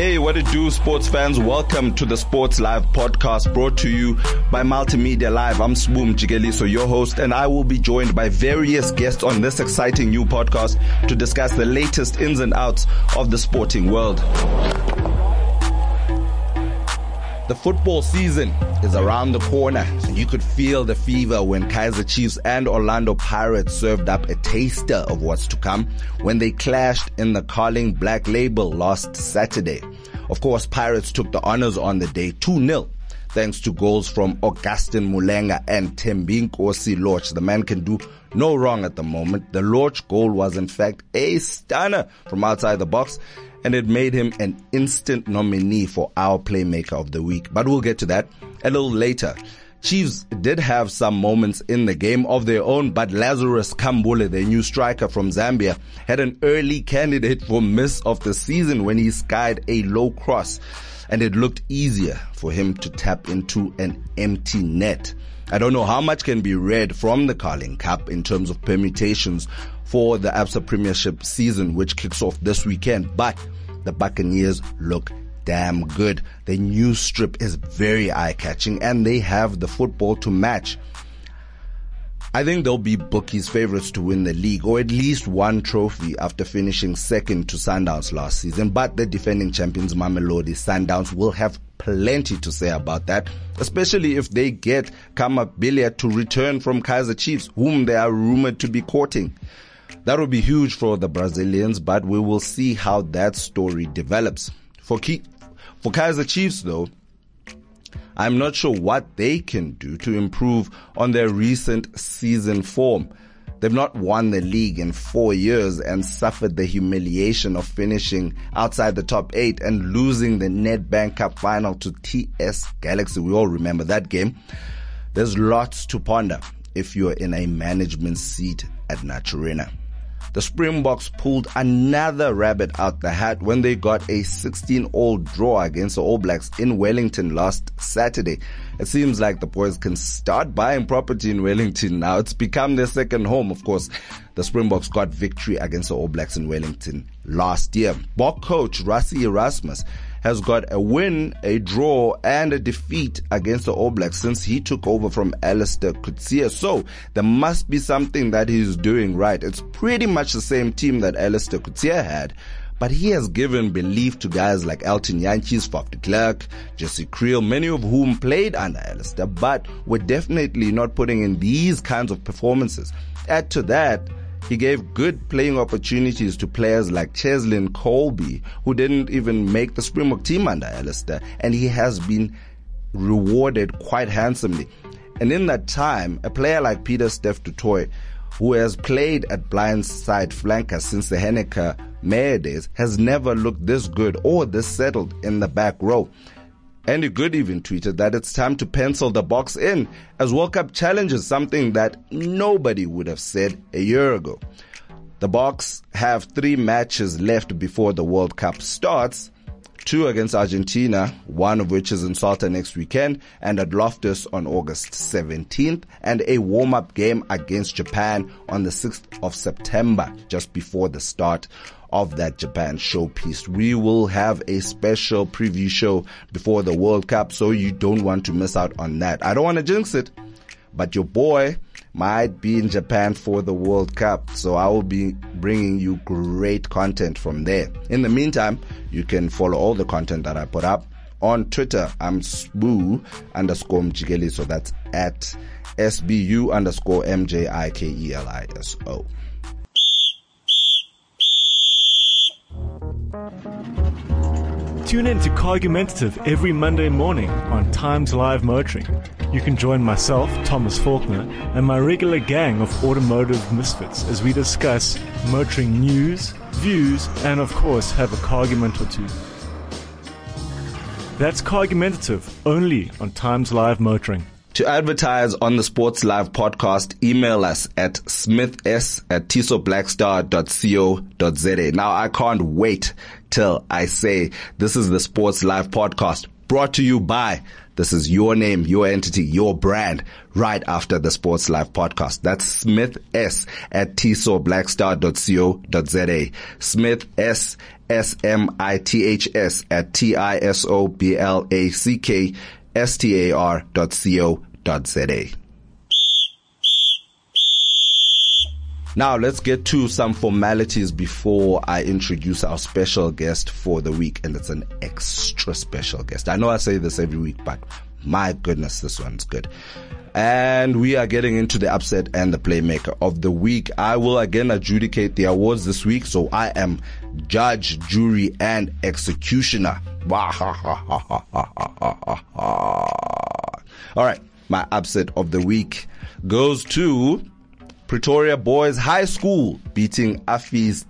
Hey, what it do, sports fans? Welcome to the Sports Live podcast brought to you by Multimedia Live. I'm Swoom Jigeliso, your host, and I will be joined by various guests on this exciting new podcast to discuss the latest ins and outs of the sporting world. The football season is around the corner, and you could feel the fever when Kaizer Chiefs and Orlando Pirates served up a taster of what's to come when they clashed in the Carling Black Label last Saturday. Of course, Pirates took the honors on the day 2-0, thanks to goals from Augustin Mulenga and Thembinkosi Lorch. The man can do no wrong at the moment. The Lorch goal was in fact a stunner from outside the box, and it made him an instant nominee for our Playmaker of the Week. But we'll get to that a little later. Chiefs did have some moments in the game of their own, but Lazarus Kambule, their new striker from Zambia, had an early candidate for miss of the season when he skied a low cross, and it looked easier for him to tap into an empty net. I don't know how much can be read from the Carling Cup in terms of permutations for the Absa Premiership season, which kicks off this weekend, but the Buccaneers look damn good. The new strip is very eye-catching, and they have the football to match. I think they'll be bookies' favorites to win the league, or at least one trophy after finishing second to Sundowns last season. But the defending champions Mamelodi Sundowns will have plenty to say about that, especially if they get Kamabilia to return from Kaizer Chiefs, whom they are rumored to be courting. That will be huge for the Brazilians, but we will see how that story develops. For Kaizer Chiefs, though, I'm not sure what they can do to improve on their recent season form. They've not won the league in 4 years and suffered the humiliation of finishing outside the top 8 and losing the Nedbank Cup final to TS Galaxy. We all remember that game. There's lots to ponder if you're in a management seat at Naturena. The Springboks pulled another rabbit out the hat when they got a 16-all draw against the All Blacks in Wellington last Saturday. It seems like the boys can start buying property in Wellington now. It's become their second home. Of course, the Springboks got victory against the All Blacks in Wellington last year. Bok coach Rassie Erasmus has got a win, a draw, and a defeat against the All Blacks since he took over from Alistair Coetzee. So there must be something that he's doing right. It's pretty much the same team that Alistair Coetzee had, but he has given belief to guys like Elton Jantjies, Faf de Klerk, Jesse Creel, many of whom played under Alistair, but were definitely not putting in these kinds of performances. Add to that, he gave good playing opportunities to players like Cheslin Colby, who didn't even make the Springbok team under Alistair, and he has been rewarded quite handsomely. And in that time, a player like Pieter-Steph du Toit, who has played at blindside flanker since the Henneke Meyer days, has never looked this good or this settled in the back row. Andy Good even tweeted that it's time to pencil the Boks in as World Cup challenges, something that nobody would have said a year ago. The Boks have 3 matches left before the World Cup starts, 2 against Argentina, one of which is in Salta next weekend, and at Loftus on August 17th, and a warm-up game against Japan on the 6th of September, just before the start of that Japan showpiece. We will have a special preview show before the World Cup, so you don't want to miss out on that. I don't want to jinx it, but your boy might be in Japan for the World Cup, so I will be bringing you great content from there. In the meantime, you can follow all the content that I put up on Twitter. I'm SBU_Mjikeliso, so that's at SBU_MJIKELISO. Tune in to Cargumentative every Monday morning on Times Live Motoring. You can join myself, Thomas Faulkner, and my regular gang of automotive misfits as we discuss motoring news, views, and of course have a cargument or two. That's Cargumentative, only on Times Live Motoring. To advertise on the Sports Live podcast, email us at smiths@tisoblackstar.co.za. Now, I can't wait till I say this is the Sports Live podcast brought to you by the This is your name, your entity, your brand, right after the Sports Live podcast. That's Smith S at tisoblackstar.co.za. Smith S, SMITHS at TISOBLACKSTAR.co.za. Now let's get to some formalities before I introduce our special guest for the week, and it's an extra special guest. I know I say this every week, but my goodness, this one's good. And we are getting into the upset and the playmaker of the week. I will again adjudicate the awards this week, so I am judge, jury, and executioner. All right, my upset of the week goes to Pretoria Boys High School beating Affys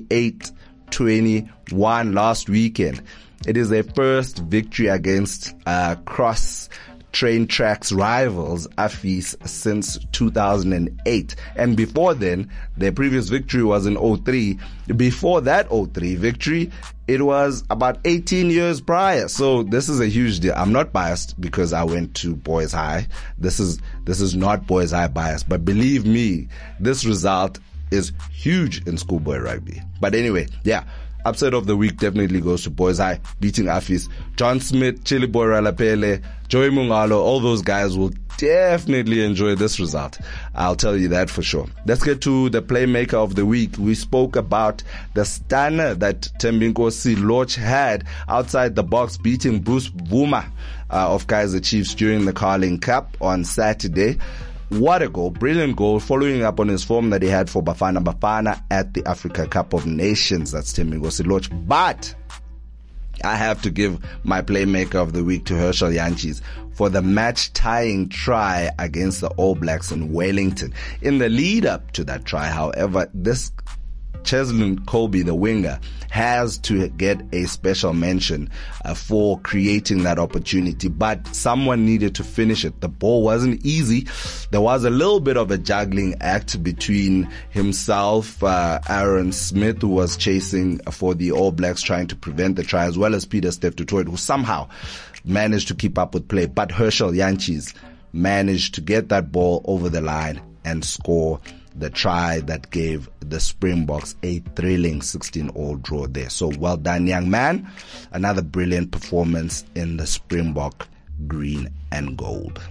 38-21 last weekend. It is their first victory against cross train tracks rivals Affys since 2008. And before then, their previous victory was in 03. Before that 03 victory, it was about 18 years prior. So this is a huge deal. I'm not biased because I went to Boys High. This is not Boys High bias, but believe me, this result is huge in schoolboy rugby. But anyway, yeah. Upset of the week definitely goes to Boys High beating Affys. John Smith, Chili Boy Ralapele, Joey Mungalo, all those guys will definitely enjoy this result. I'll tell you that for sure. Let's get to the playmaker of the week. We spoke about the stunner that Thembinkosi Loch had outside the box beating Bruce Vuma of Kaizer Chiefs during the Carling Cup on Saturday. What a goal, brilliant goal, following up on his form that he had for Bafana at the Africa Cup of Nations. That's Thembinkosi Loch. But I have to give my playmaker of the week to Herschel Jantjies for the match-tying try against the All Blacks in Wellington. In the lead-up to that try, however, this Cheslin Colby, the winger, has to get a special mention for creating that opportunity, but someone needed to finish it. The ball wasn't easy. There was a little bit of a juggling act between himself, Aaron Smith, who was chasing for the All Blacks, trying to prevent the try, as well as Peter Steph Tutoit, who somehow managed to keep up with play. But Herschel Jantjies managed to get that ball over the line and score the try that gave the Springboks a thrilling 16-all draw there. So well done, young man. Another brilliant performance in the Springbok green and gold.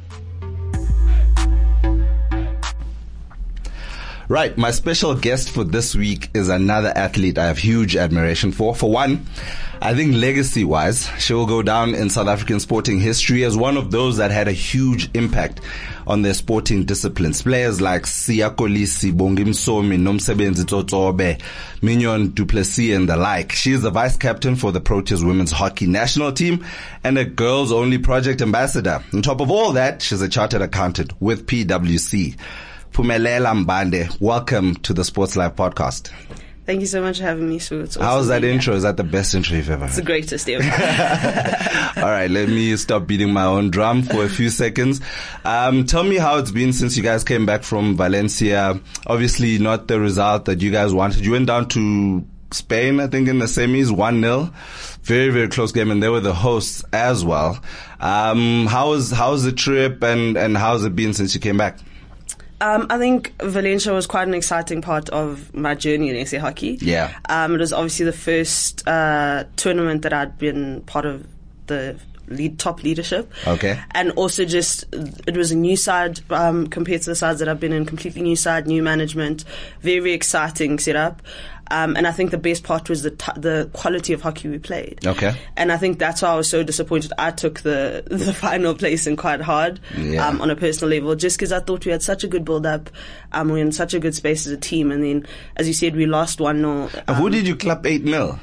Right, my special guest for this week is another athlete I have huge admiration for. For one, I think legacy-wise, she will go down in South African sporting history as one of those that had a huge impact on their sporting disciplines. Players like Siya Kolisi, Bongi Msomi, Nomsebenzi Tsotsobe, Mignon du Plessis and the like. She is the vice captain for the Proteas women's hockey national team and a girls-only project ambassador. On top of all that, she's a chartered accountant with PwC. Phumelela Mbande, welcome to the Sports Live podcast. Thank you so much for having me, Sue. Awesome. How's that intro? Is that the best intro you've ever heard? It's the greatest ever. All right, let me stop beating my own drum for a few seconds. Tell me how it's been since you guys came back from Valencia. Obviously not the result that you guys wanted. You went down to Spain, I think, in the semis, 1-0. Very, very close game, and they were the hosts as well. How's the trip and how's it been since you came back? I think Valencia was quite an exciting part of my journey in SA hockey. Yeah. It was obviously the first tournament that I'd been part of the top leadership. Okay. And also just, it was a new side compared to the sides that I've been in, completely new side, new management, very, very exciting setup. And I think the best part was the quality of hockey we played. Okay. And I think that's why I was so disappointed. I took the final place in quite hard, on a personal level, just because I thought we had such a good build-up. We were in such a good space as a team. And then, as you said, we lost 1-0. Who did you clap 8-0?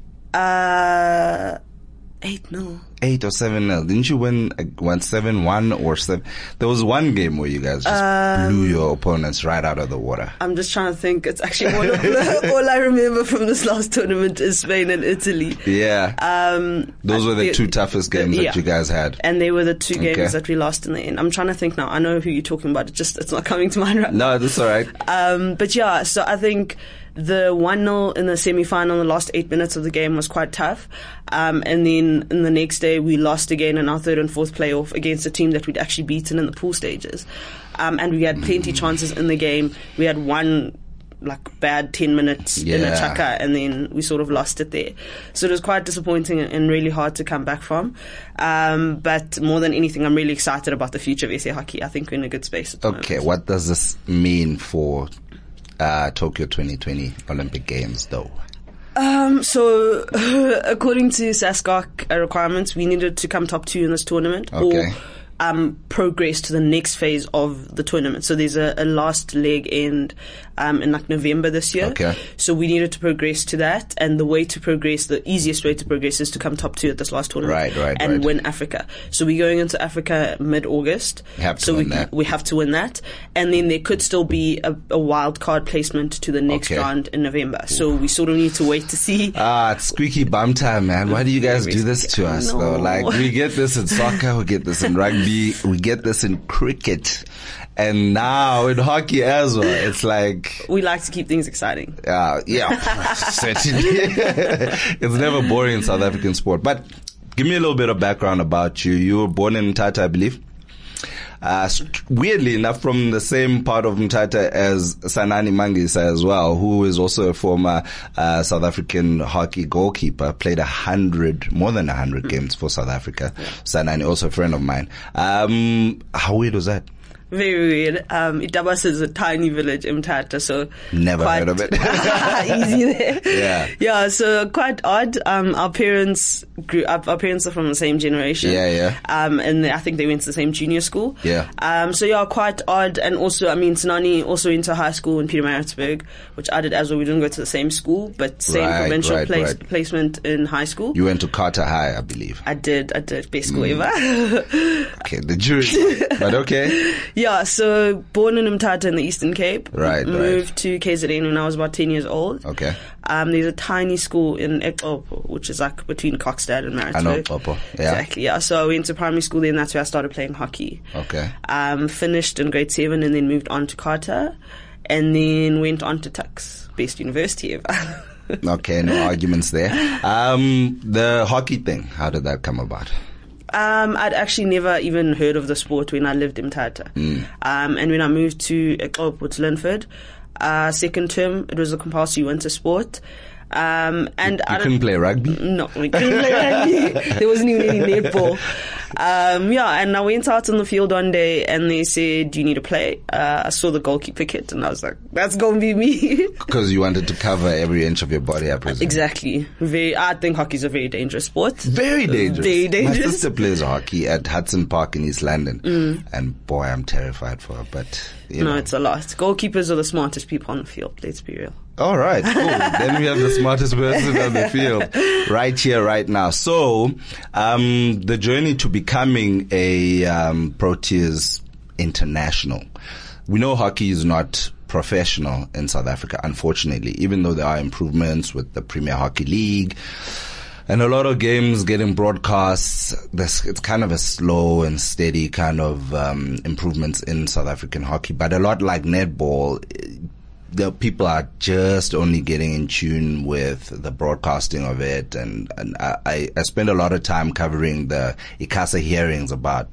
8-0. 8 or 7-0. Didn't you win 7-1 or 7? There was one game where you guys just blew your opponents right out of the water. I'm just trying to think. It's actually one of all I remember from this last tournament is Spain and Italy. Yeah. Those were the two toughest games that you guys had. And they were the two games that we lost in the end. I'm trying to think now. I know who you're talking about. It's not coming to mind right now. No, that's all right. But yeah, so I think The 1-0 in the semi-final, the last 8 minutes of the game was quite tough. And then in the next day, we lost again in our third and fourth playoff against a team that we'd actually beaten in the pool stages. And we had plenty chances in the game. We had one bad 10 minutes in a chaka, and then we sort of lost it there. So it was quite disappointing and really hard to come back from. But more than anything, I'm really excited about the future of SA Hockey. I think we're in a good space at the moment. What does this mean for Tokyo 2020 Olympic Games, though? So according to SASCOC requirements, we needed to come top 2 in this tournament. Or progress to the next phase of the tournament. So there's a last leg end in November this year. So we needed to progress to that, and the way to progress, the easiest way to progress, is to come top 2 at this last tournament and win Africa. So we're going into Africa mid-August. We have to win that, and then there could still be a wild card placement to the next round in November. So we sort of need to wait to see. It's squeaky bum time, man. Why do you guys do this to us, though? We get this in soccer, we get this in rugby, we get this in cricket, and now in hockey as well. It's we like to keep things exciting. Certainly. It's never boring in South African sport. But give me a little bit of background about you. You were born in Mthatha, I believe. Weirdly enough, from the same part of Mthatha as Sanani Mangisa as well, who is also a former South African hockey goalkeeper, played more than 100 games for South Africa. Sanani, also a friend of mine. How weird was that? Very weird. Itabas is a tiny village in Mthatha, so never heard of it. Easy there. Yeah, so quite odd. Our parents grew up. Our parents are from the same generation. And I think they went to the same junior school. So quite odd. And also, Sanani also went to high school in Pietermaritzburg, which I did as well. We didn't go to the same school, but same provincial placement in high school. You went to Carter High, I believe. I did. Best school ever. Okay, the jury, but okay. Yeah, so born in Mthatha in the Eastern Cape. Moved to KZN when I was about 10 years old. There's a tiny school in Ekpopo, which is between Kokstad and Maritzburg. I know Ekpopo. Exactly, yeah. So I went to primary school there, and that's where I started playing hockey. Finished in grade 7 and then moved on to Carter, and then went on to Tuks, best university ever. Okay, no arguments there. The hockey thing, how did that come about? I'd actually never even heard of the sport when I lived in Mthatha. And when I moved to Ekpopo, Linford, second term, it was a compulsory winter sport. And you couldn't play rugby? No, we couldn't play rugby. There wasn't even any netball. And I went out on the field one day and they said, "Do you need to play?" I saw the goalkeeper kit and I was like, that's going to be me. Because you wanted to cover every inch of your body, I presume. Exactly. I think hockey's a very dangerous sport. Very dangerous. Very dangerous. My sister plays hockey at Hudson Park in East London. And boy, I'm terrified for her. But, No, it's a lot. Goalkeepers are the smartest people on the field, let's be real. All right, cool. Then we have the smartest person on the field right here, right now. So, the journey to becoming a Proteas international. We know hockey is not professional in South Africa, unfortunately, even though there are improvements with the Premier Hockey League and a lot of games getting broadcasts. It's kind of a slow and steady kind of improvements in South African hockey, but a lot like netball, the people are just only getting in tune with the broadcasting of it. And I spend a lot of time covering the ICASA hearings about,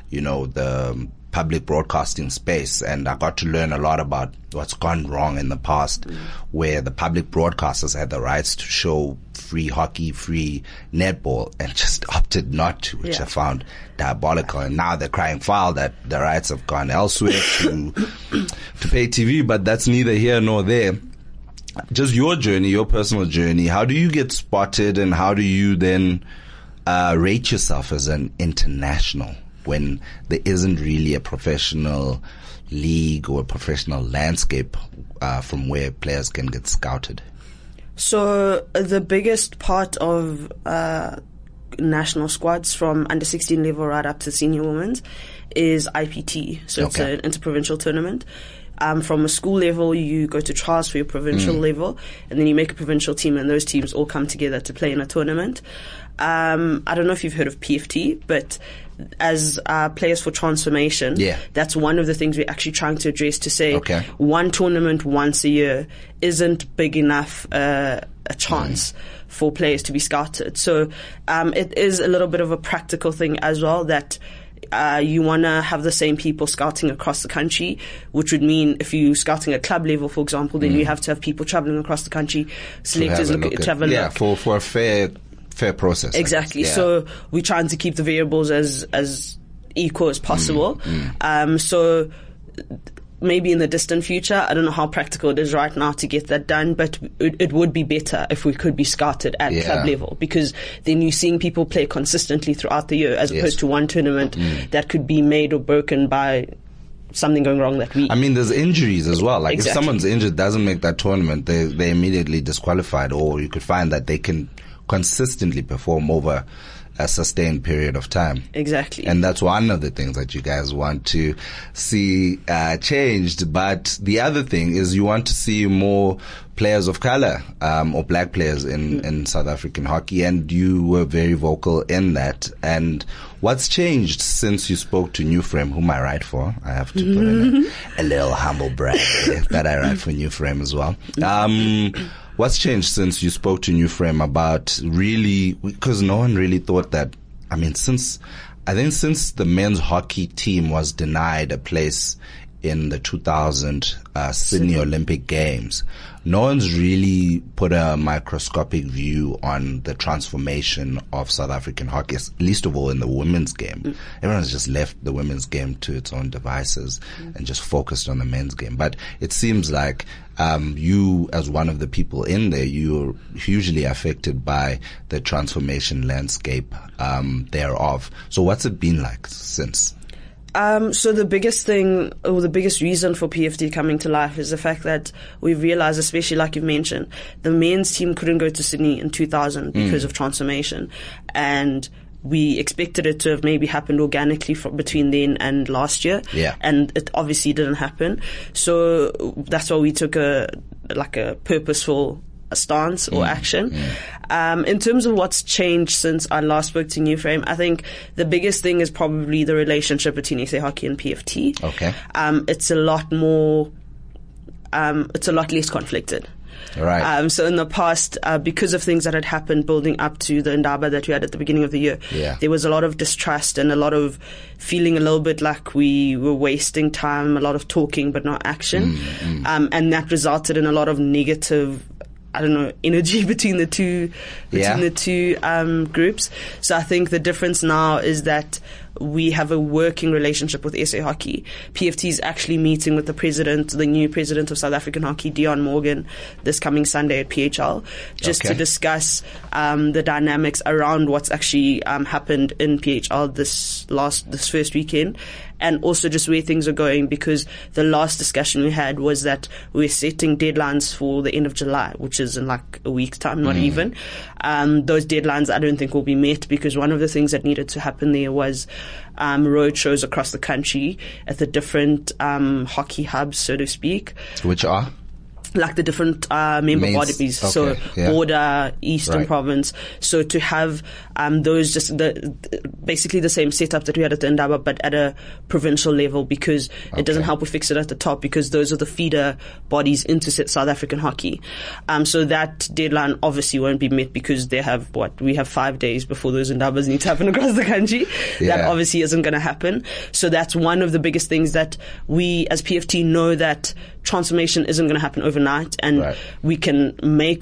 the public broadcasting space. And I got to learn a lot about what's gone wrong in the past, where the public broadcasters had the rights to show free hockey, free netball, and just opted not to, which I found diabolical. And now they're crying foul that the rights have gone elsewhere to pay TV, but that's neither here nor there. Just your journey, your personal journey. How do you get spotted, and how do you then rate yourself as an international when there isn't really a professional league or a professional landscape from where players can get scouted? So the biggest part of national squads from under 16 level right up to senior women's is IPT. So it's an interprovincial tournament. From a school level, you go to trials for your provincial level, and then you make a provincial team, and those teams all come together to play in a tournament. I don't know if you've heard of PFT, but as players for transformation, that's one of the things we're actually trying to address, to say one tournament once a year isn't big enough a chance for players to be scouted. So it is a little bit of a practical thing as well, that you want to have the same people scouting across the country, which would mean if you're scouting at club level, for example, then you have to have people traveling across the country, selectors to have a look. For a fair process. Exactly. So we're trying to keep the variables as equal as possible. So maybe in the distant future, I don't know how practical it is right now to get that done, but it would be better if we could be scouted at club level, because then you're seeing people play consistently throughout the year, as opposed to one tournament that could be made or broken by something going wrong that week. I mean, there's injuries as well. Like if someone's injured, doesn't make that tournament, they're immediately disqualified, or you could find that they can consistently perform over a sustained period of time. Exactly. And that's one of the things that you guys want to see changed. But the other thing is you want to see more players of color, or black players in South African hockey. And you were very vocal in that. And what's changed since you spoke to New Frame, whom I write for? I have to put in a little humble brag that I write for New Frame as well. What's changed since you spoke to New Frame about really, because no one really thought that, I mean, since the men's hockey team was denied a place in the 2000 Sydney Olympic Games, no one's really put a microscopic view on the transformation of South African hockey, least of all in the women's game. Everyone's just left the women's game to its own devices and just focused on the men's game. But it seems like you, as one of the people in there, you're hugely affected by the transformation landscape thereof. So what's it been like since? So the biggest thing, or the biggest reason for PFT coming to life, is the fact that we've realized, especially like you've mentioned, the men's team couldn't go to Sydney in 2000 because of transformation. And we expected it to have maybe happened organically between then and last year. And it obviously didn't happen. So that's why we took a purposeful stance or action. In terms of what's changed since I last spoke to New Frame, I think the biggest thing is probably the relationship between SA Hockey and PFT. It's a lot more, it's a lot less conflicted. Right. So in the past, because of things that had happened building up to the Indaba that we had at the beginning of the year, there was a lot of distrust and a lot of feeling a little bit like we were wasting time, a lot of talking but not action. And that resulted in a lot of negative, I don't know, energy between the two groups. So I think the difference now is that we have a working relationship with SA Hockey. PFT is actually meeting with the new president of South African Hockey, Dion Morgan, this coming Sunday at PHL, just to discuss the dynamics around what's actually happened in PHL this first weekend, and also just where things are going, because the last discussion we had was that we're setting deadlines for the end of July, which is in like a week's time, not even. Those deadlines I don't think will be met, because one of the things that needed to happen there was road shows across the country at the different hockey hubs, so to speak. Which are? Like the different member bodies, so Border, Eastern Province. So to have those, just basically the same setup that we had at the Indaba, but at a provincial level, because it doesn't help we fix it at the top, because those are the feeder bodies into South African hockey. So that deadline obviously won't be met, because we have 5 days before those Indabas need to happen across the country. That obviously isn't going to happen. So that's one of the biggest things that we as PFT know, that transformation isn't going to happen overnight, and we can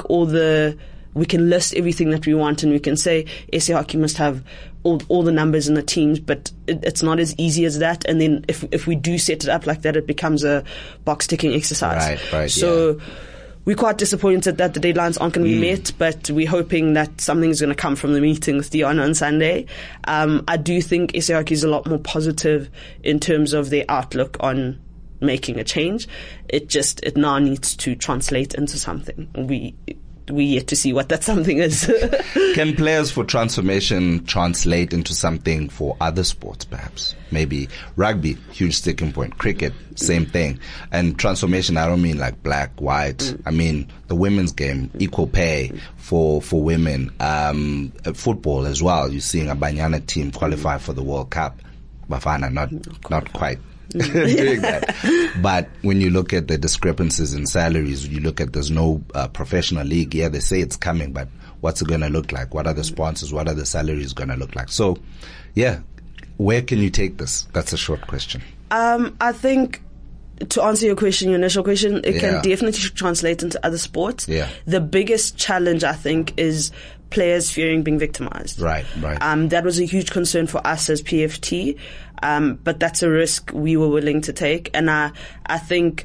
we can list everything that we want, and we can say SA Hockey must have all the numbers in the teams, but it's not as easy as that. And then if we do set it up like that, it becomes a box ticking exercise. So we're quite disappointed that the deadlines aren't going to be met, but we're hoping that something's going to come from the meeting with Dion on Sunday. I do think SA Hockey is a lot more positive in terms of their outlook on making a change. It now needs to translate into something. we yet to see what that something is. Can players for transformation translate into something for other sports, perhaps? Maybe rugby, huge sticking point. Cricket, same thing. And transformation, I don't mean like black, white. I mean the women's game, equal pay for women. Football as well. You're seeing a Banyana team qualify for the World Cup. Bafana, not quite. Doing that. But when you look at the discrepancies in salaries, you look at there's no professional league. Yeah, they say it's coming, but what's it going to look like? What are the sponsors? What are the salaries going to look like? So, yeah, where can you take this? That's a short question. I think to answer your initial question, it can definitely translate into other sports. Yeah. The biggest challenge, I think, is players fearing being victimized. Right. That was a huge concern for us as PFT. But that's a risk we were willing to take. And I think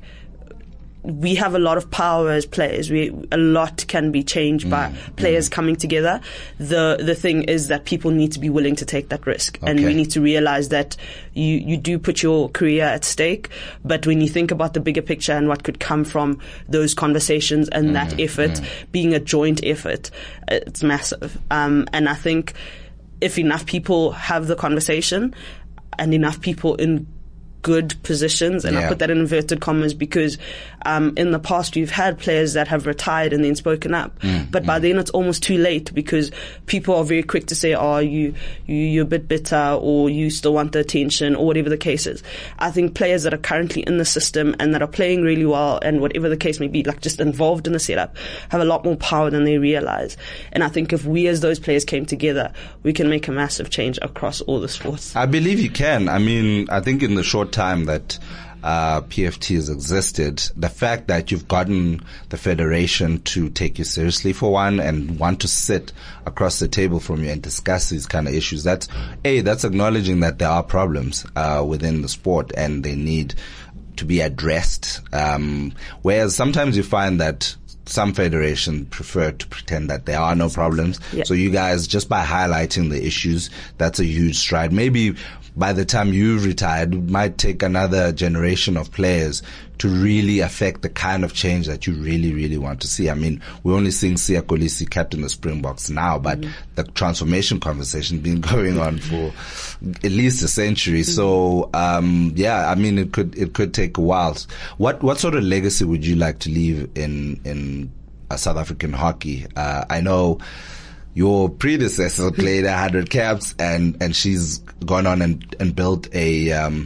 we have a lot of power as players. A lot can be changed by players coming together. The thing is that people need to be willing to take that risk. Okay. And we need to realize that you do put your career at stake. But when you think about the bigger picture and what could come from those conversations and that effort, being a joint effort, it's massive. And I think if enough people have the conversation, and enough people in good positions, and I put that in inverted commas because in the past we've had players that have retired and then spoken up, but by then it's almost too late because people are very quick to say, oh, you're a bit bitter, or you still want the attention, or whatever the case is. I think players that are currently in the system and that are playing really well, and whatever the case may be, like just involved in the setup, have a lot more power than they realize. And I think if we as those players came together, we can make a massive change across all the sports. I believe you can. I mean, I think in the short time that PFT has existed, the fact that you've gotten the federation to take you seriously for one and want to sit across the table from you and discuss these kind of issues, that's acknowledging that there are problems within the sport and they need to be addressed. Whereas sometimes you find that some federations prefer to pretend that there are no problems. Yeah. So you guys, just by highlighting the issues, that's a huge stride. Maybe by the time you've retired, it might take another generation of players to really affect the kind of change that you really, really want to see. I mean, we're only seeing Siya Kolisi captain the Springboks now, but the transformation conversation has been going on for at least a century. So, I mean, it could take a while. What sort of legacy would you like to leave in South African hockey? I know your predecessor played 100 caps and she's gone on and built a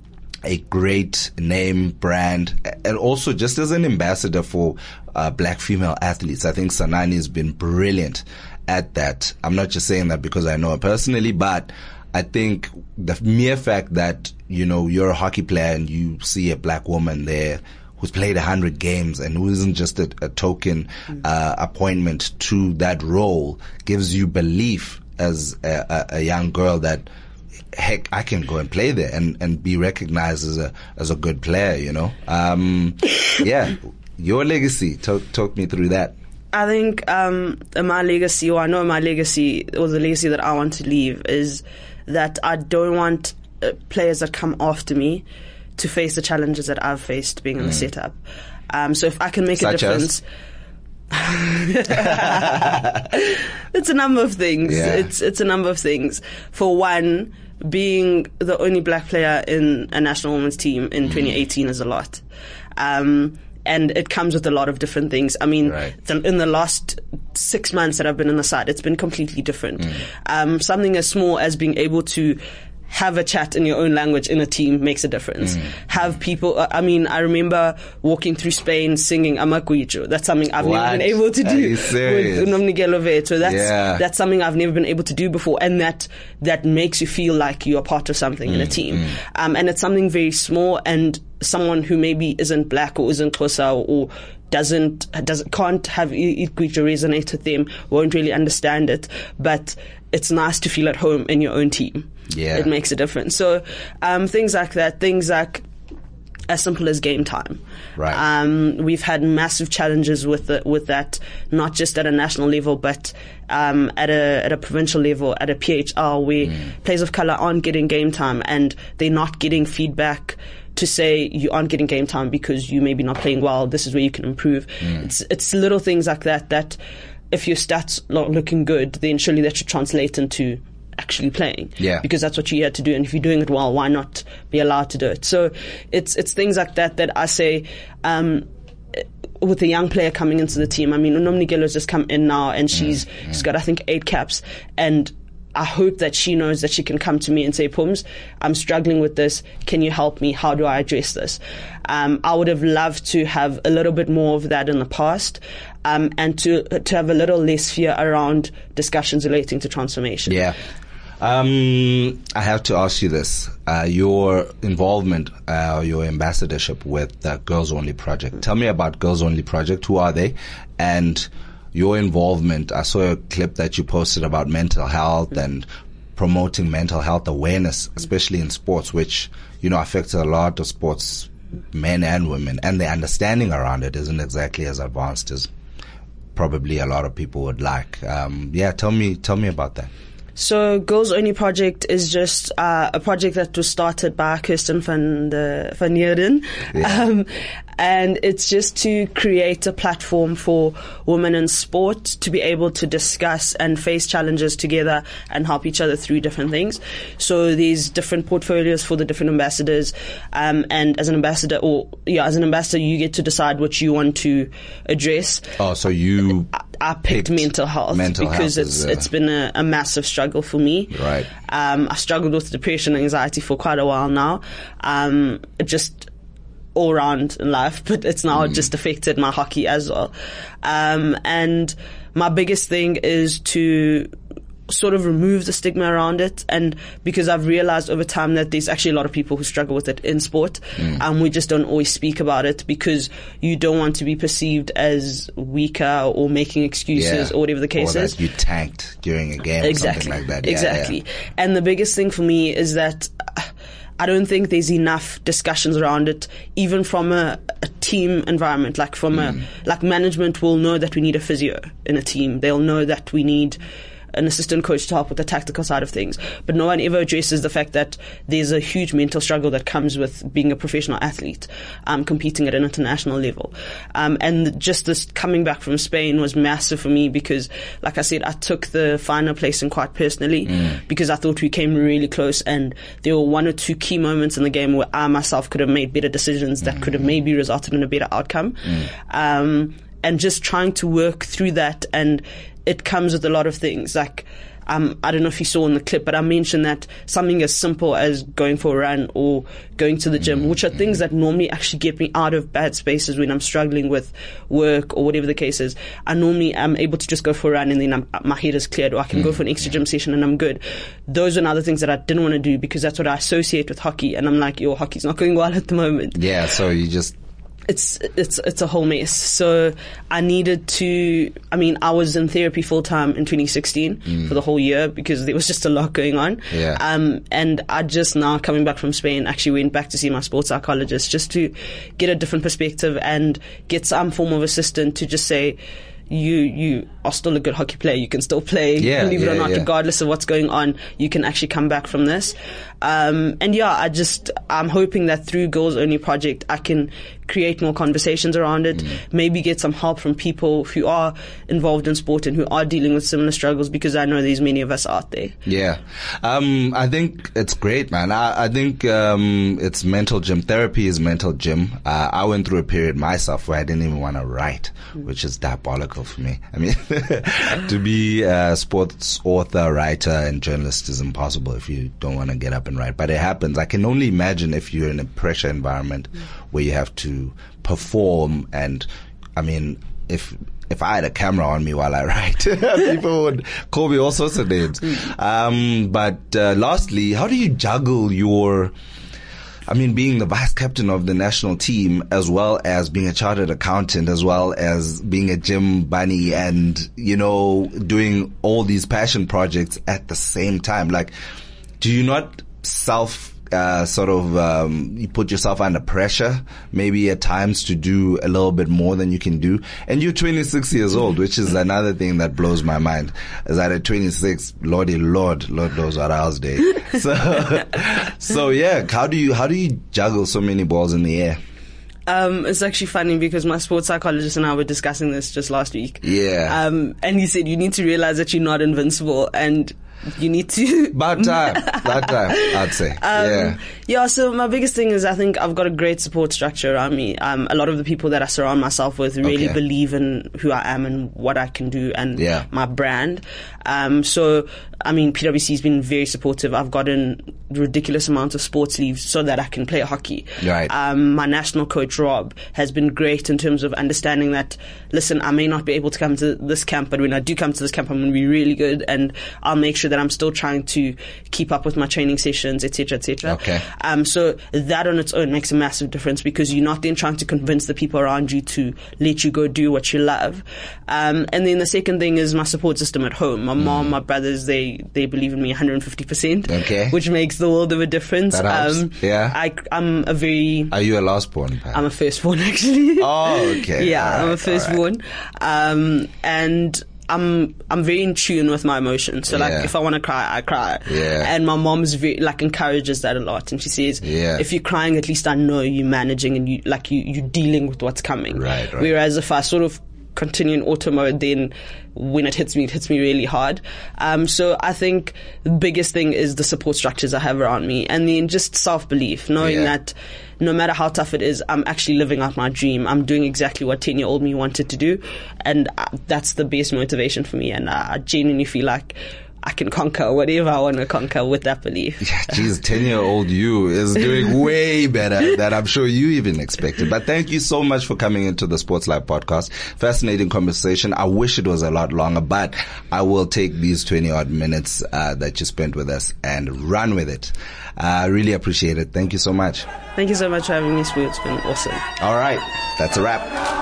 great name, brand, and also just as an ambassador for black female athletes. I think Sanani has been brilliant at that. I'm not just saying that because I know her personally, but I think the mere fact that, you know, you're a hockey player and you see a black woman there who's played 100 games and who isn't just a token appointment to that role gives you belief as a young girl that, heck, I can go and play there and be recognized as a good player, you know. Your legacy, talk me through that. I think my legacy, or I know my legacy, or the legacy that I want to leave is that I don't want players that come after me to face the challenges that I've faced being in the setup. So if I can make a difference... It's a number of things. Yeah. It's a number of things. For one, being the only black player in a national women's team in 2018 is a lot. And it comes with a lot of different things. I mean, in the last 6 months that I've been in the side, it's been completely different. Something as small as being able to have a chat in your own language in a team makes a difference. Have people, I mean, I remember walking through Spain singing Amaguicho. That's something I've never been able to do with Miguel Ovet. So that's something I've never been able to do before. And that makes you feel like you're part of something in a team. And it's something very small, and someone who maybe isn't black or isn't Xhosa or can't have Igwijo resonate with them, won't really understand it. But it's nice to feel at home in your own team. Yeah. It makes a difference. So, things like that, things like as simple as game time. Right. We've had massive challenges with that, not just at a national level, but, at a provincial level, at a PHL, where players of color aren't getting game time and they're not getting feedback to say you aren't getting game time because you maybe not playing well. This is where you can improve. It's little things like that if your stats not looking good, then surely that should translate into actually playing. Yeah. Because that's what you had to do. And if you're doing it well, why not be allowed to do it? So it's things like that I say, with a young player coming into the team. I mean, Unomnigelo's just come in now and she's got, I think, 8 caps. And I hope that she knows that she can come to me and say, Pums, I'm struggling with this. Can you help me? How do I address this? I would have loved to have a little bit more of that in the past, and to have a little less fear around discussions relating to transformation. Yeah. I have to ask you this. Your involvement, your ambassadorship with the Girls Only Project. Tell me about Girls Only Project. Who are they? And your involvement. I saw a clip that you posted about mental health and promoting mental health awareness, especially in sports, which, affects a lot of sports, men and women, and the understanding around it isn't exactly as advanced as probably a lot of people would like. Tell me about that. So Girls Only Project is just a project that was started by Kirsten van Heerden. Yeah. And it's just to create a platform for women in sport to be able to discuss and face challenges together and help each other through different things. So there's different portfolios for the different ambassadors. And as an ambassador, you get to decide what you want to address. Oh, so you... I picked mental health because it's been a massive struggle for me. Right. I've struggled with depression and anxiety for quite a while now. Just all around in life, but it's now just affected my hockey as well. And my biggest thing is to sort of remove the stigma around it, and because I've realized over time that there's actually a lot of people who struggle with it in sport, and we just don't always speak about it because you don't want to be perceived as weaker or making excuses or whatever the case is. Or that you tanked during a game or something like that. Exactly. And the biggest thing for me is that I don't think there's enough discussions around it, even from a team environment. Like like management will know that we need a physio in a team. They'll know that we need an assistant coach to help with the tactical side of things. But no one ever addresses the fact that there's a huge mental struggle that comes with being a professional athlete, competing at an international level. And just this coming back from Spain was massive for me because, like I said, I took the final placing quite personally because I thought we came really close, and there were 1 or 2 key moments in the game where I myself could have made better decisions that could have maybe resulted in a better outcome. And just trying to work through that, and it comes with a lot of things. Like, I don't know if you saw in the clip, but I mentioned that something as simple as going for a run or going to the gym, which are things that normally actually get me out of bad spaces when I'm struggling with work or whatever the case is. I normally am able to just go for a run and then my head is cleared, or I can go for an extra gym session and I'm good. Those are other things that I didn't want to do because that's what I associate with hockey, and I'm like, hockey's not going well at the moment. Yeah, so you just... It's a whole mess. So I needed to, I was in therapy full time in 2016 for the whole year because there was just a lot going on. Yeah. And I just now coming back from Spain actually went back to see my sports psychologist just to get a different perspective and get some form of assistance to just say, you are still a good hockey player. You can still play, believe it or not, regardless of what's going on. You can actually come back from this. I'm hoping that through Girls Only Project, I can create more conversations around it, maybe get some help from people who are involved in sport and who are dealing with similar struggles, because I know there's many of us out there. Yeah. I think it's great, man. I think it's mental gym. Therapy is mental gym. I went through a period myself where I didn't even want to write, which is diabolical for me. To be a sports author, writer, and journalist is impossible if you don't want to get up and write. But it happens. I can only imagine if you're in a pressure environment where you have to perform, and if I had a camera on me while I write, people would call me all sorts of names. But lastly, how do you juggle your being the vice captain of the national team, as well as being a chartered accountant, as well as being a gym bunny, and, doing all these passion projects at the same time? Like, do you not you put yourself under pressure, maybe at times to do a little bit more than you can do. And you're 26 years old, which is another thing that blows my mind. Is that at 26, Lord knows what I was doing. So yeah, how do you juggle so many balls in the air? It's actually funny because my sports psychologist and I were discussing this just last week. Yeah. And he said, you need to realize that you're not invincible and you need to... About time, I'd say. Yeah, so my biggest thing is I think I've got a great support structure around me. A lot of the people that I surround myself with really believe in who I am and what I can do and my brand. So, I mean, PwC's been very supportive. I've gotten ridiculous amounts of sports leaves so that I can play hockey. Right. My national coach, Rob, has been great in terms of understanding that, listen, I may not be able to come to this camp, but when I do come to this camp, I'm going to be really good, and I'll make sure that I'm still trying to keep up with my training sessions, etc., etc. Okay. So that on its own makes a massive difference because you're not then trying to convince the people around you to let you go do what you love. And then the second thing is my support system at home. My mom, my brothers, they believe in me 150%. Okay. Which makes the world of a difference. That helps. I'm a very... Are you a lastborn? I'm a firstborn, actually. Oh, okay. Yeah, I'm a firstborn. And I'm very in tune with my emotions. So like if I want to cry, I cry. Yeah. And my mom's very, like, encourages that a lot. And she says, if you're crying, at least I know you're managing and you're dealing with what's coming. Right. Whereas if I sort of continue in auto mode, then when it hits me really hard. So I think the biggest thing is the support structures I have around me, and then just self-belief, knowing that no matter how tough it is, I'm actually living out my dream. I'm doing exactly what 10-year-old me wanted to do, and that's the best motivation for me. And I genuinely feel like I can conquer whatever I want to conquer with that belief. Yeah, geez, 10-year-old you is doing way better than I'm sure you even expected. But thank you so much for coming into the Sports Live podcast. Fascinating conversation. I wish it was a lot longer, but I will take these 20-odd minutes that you spent with us and run with it. I really appreciate it. Thank you so much. Thank you so much for having me, Spoo. It's been awesome. All right. That's a wrap.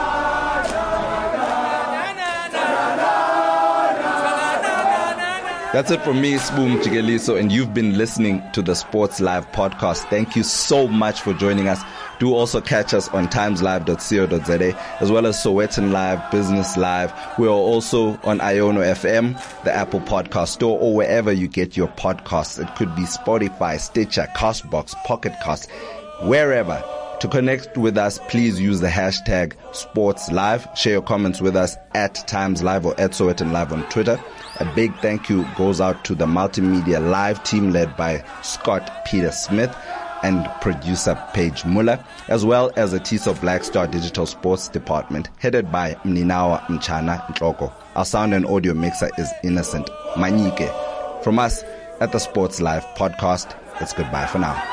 That's it from me, Spoo Mjikeliso, and you've been listening to the Sports Live podcast. Thank you so much for joining us. Do also catch us on timeslive.co.za, as well as Sowetan Live, Business Live. We are also on Iono FM, the Apple Podcast Store, or wherever you get your podcasts. It could be Spotify, Stitcher, Castbox, Pocket Cast, wherever. To connect with us, please use the hashtag SportsLive. Share your comments with us at TimesLive or at Sowetan Live on Twitter. A big thank you goes out to the Multimedia Live team led by Scott Peter Smith and producer Paige Muller, as well as the TISO Black Star Digital Sports Department headed by Mninawa Mchana Ntloko. Our sound and audio mixer is Innocent Manyike. From us at the Sports Live podcast, it's goodbye for now.